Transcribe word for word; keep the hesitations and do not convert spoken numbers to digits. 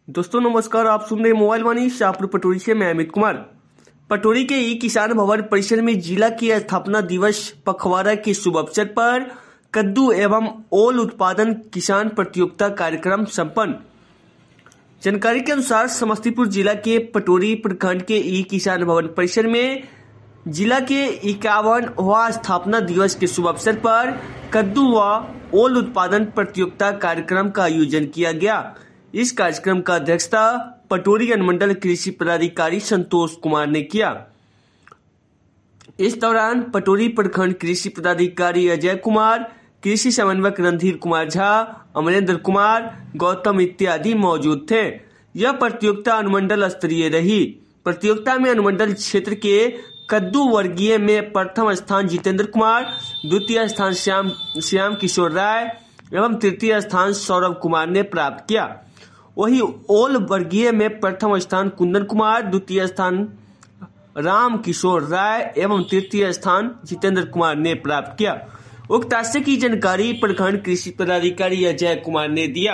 दोस्तों नमस्कार, आप सुन रहे हैं मोबाइल वाणी शाहपुर पटोरी से। मैं अमित कुमार। पटोरी के ई किसान भवन परिसर में जिला की स्थापना दिवस पखवाड़ा के शुभ अवसर पर कद्दू एवं ओल उत्पादन किसान प्रतियोगिता कार्यक्रम संपन्न। जानकारी के अनुसार समस्तीपुर जिला के पटोरी प्रखंड के ई किसान भवन परिसर में जिला के इक्यावनवां स्थापना दिवस के शुभ अवसर पर कद्दू व ओल उत्पादन प्रतियोगिता कार्यक्रम का आयोजन किया गया। इस कार्यक्रम का अध्यक्षता पटोरी अनुमंडल कृषि पदाधिकारी संतोष कुमार ने किया। इस दौरान पटोरी प्रखंड कृषि पदाधिकारी अजय कुमार, कृषि समन्वयक रणधीर कुमार झा, अमरेंद्र कुमार, गौतम इत्यादि मौजूद थे। यह प्रतियोगिता अनुमंडल स्तरीय रही। प्रतियोगिता में अनुमंडल क्षेत्र के कद्दू वर्गीय में प्रथम स्थान जितेंद्र कुमार, द्वितीय स्थान श्याम श्याम किशोर राय एवं तृतीय स्थान सौरभ कुमार ने प्राप्त किया। वही ओल वर्गीय में प्रथम स्थान कुंदन कुमार, द्वितीय स्थान राम किशोर राय एवं तृतीय स्थान जितेंद्र कुमार ने प्राप्त किया। उक्त हादसे की जानकारी प्रखंड कृषि पदाधिकारी अजय कुमार ने दिया।